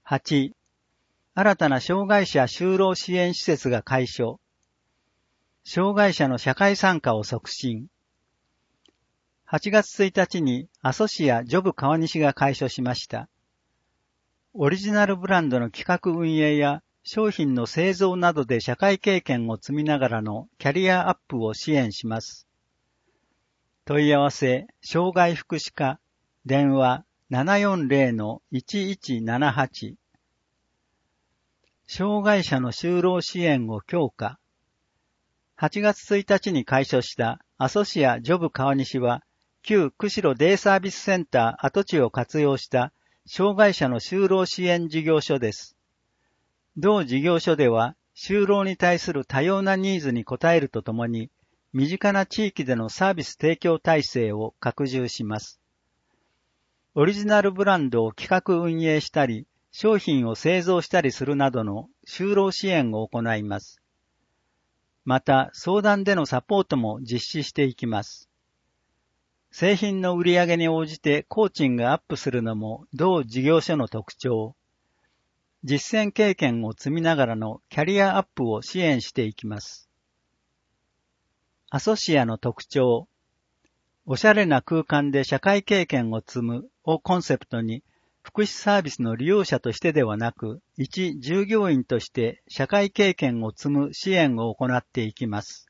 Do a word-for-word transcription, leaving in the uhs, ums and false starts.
はち、新たな障害者就労支援施設が開所。障害者の社会参加を促進。はちがつついたちにアソシアジョブ川西が開所しました。オリジナルブランドの企画運営や商品の製造などで社会経験を積みながらのキャリアアップを支援します。問い合わせ、障害福祉課、電話 ななよんゼロ のいちいちななはち。障害者の就労支援を強化。はちがつついたちに開所したアソシアジョブ川西は、旧釧路デイサービスセンター跡地を活用した障害者の就労支援事業所です。同事業所では、就労に対する多様なニーズに応えるとともに、身近な地域でのサービス提供体制を拡充します。オリジナルブランドを企画運営したり、商品を製造したりするなどの就労支援を行います。また、相談でのサポートも実施していきます。製品の売り上げに応じて工賃がアップするのも同事業所の特徴。実践経験を積みながらのキャリアアップを支援していきます。アソシアの特徴。おしゃれな空間で社会経験を積むをコンセプトに、福祉サービスの利用者としてではなく、一従業員として社会経験を積む支援を行っていきます。